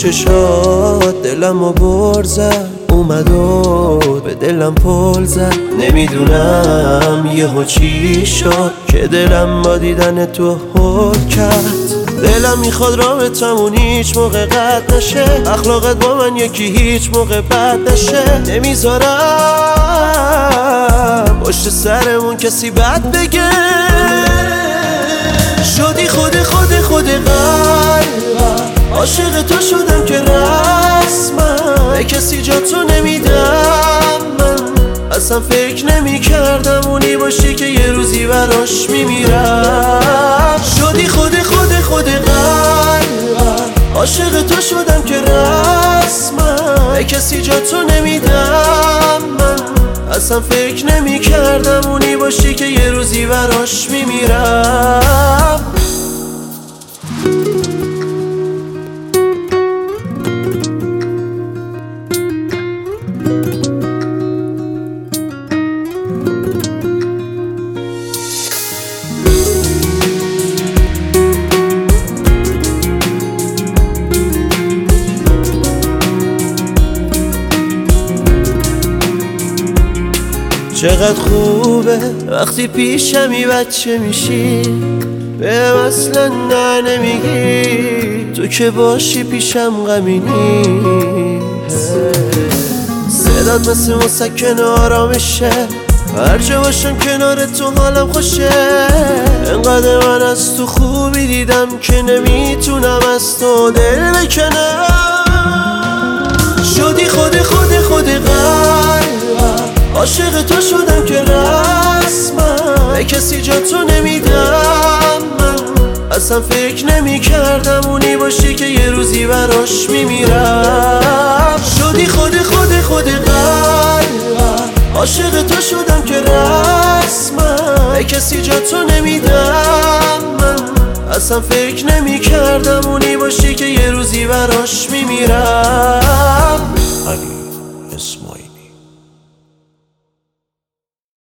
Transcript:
چشات دلمو بر زد، اومد و به دلم پل زد. نمیدونم یهو چی شد که دلم با دیدن تو حل کرد. دلم میخواد رابطمون هیچ موقع قطع نشه، اخلاقت با من یکی هیچ موقع بد نشه. نمیذارم پشت سرمون کسی بد بگه. شدی خود قلبم، عاشق تو شدم که رسمم به کسی جا تو نمیدم. من اصلا فکر نمی کردم اونی باشی که یه روزی براش میمیرم. شدی خود قلبم، عاشق تو شدم که رسمم به کسی جا تو نمیدم. من اصلا فکر نمی کردم اونی باشی که یه روزی براش میمیرم. چقدر خوبه وقتی پیشمی بچه میشی، بهم اصلا نه نمیگی، تو که باشی پیشم غمی نیست. صدات مثل مسکن آرامشه، هر جا باشم کنار تو حالم خوشه. انقدر من از تو خوبی دیدم که نمیتونم از تو دل بکنم. شدی خود قلبم، عاشق تو شدم که رسمم به کسی جا تو نمیدم. من اصلا فکر نمی کردم اونی باشی که یه روزی براش میمیرم. شدی خود قلبم، عاشق تو شدم که رسمم به کسی جا تو نمیدم. من اصلا فکر نمی کردم اونی باشی که یه روزی براش میمیرم.